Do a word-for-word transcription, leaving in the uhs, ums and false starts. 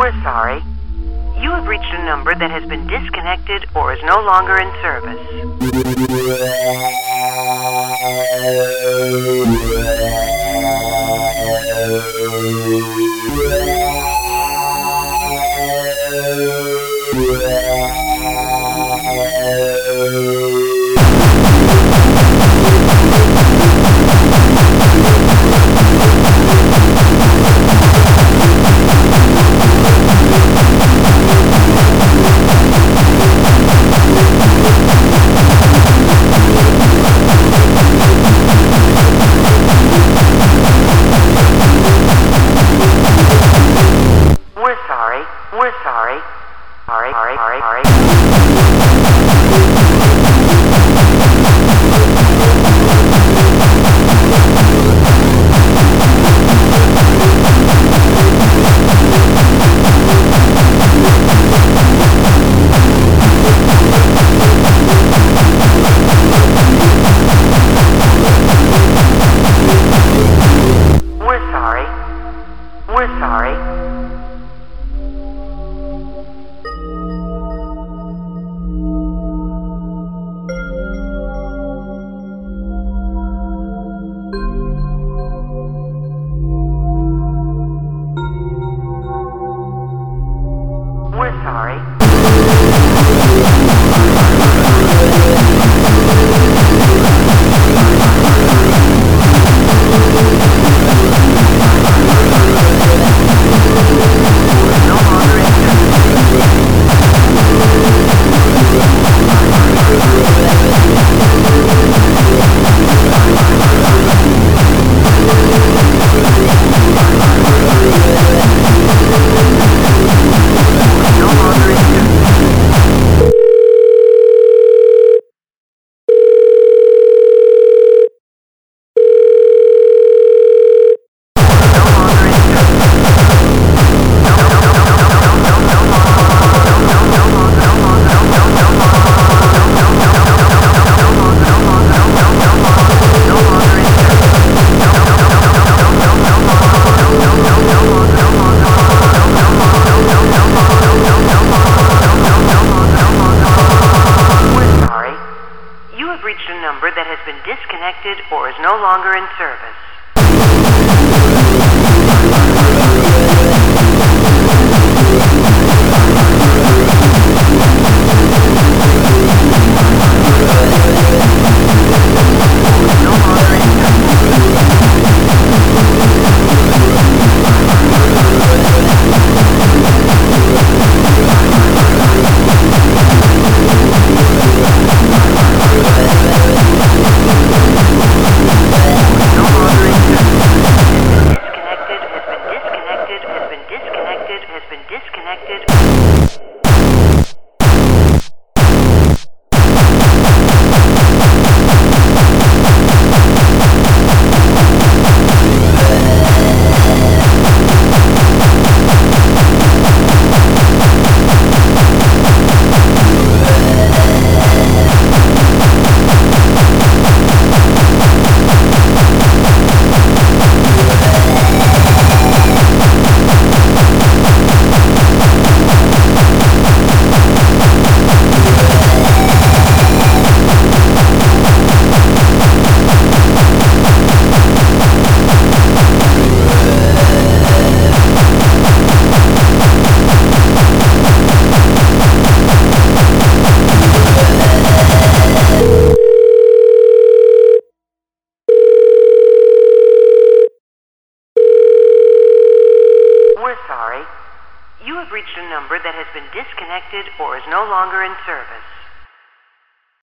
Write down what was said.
We're sorry. You have reached a number that has been disconnected or is no longer in service. We're sorry. We're sorry. Sorry, sorry, sorry, sorry. We're sorry. We're sorry. We're sorry. You have reached a number that has been disconnected or is no longer in service. Has been disconnected. We're sorry. You have reached a number that has been disconnected or is no longer in service.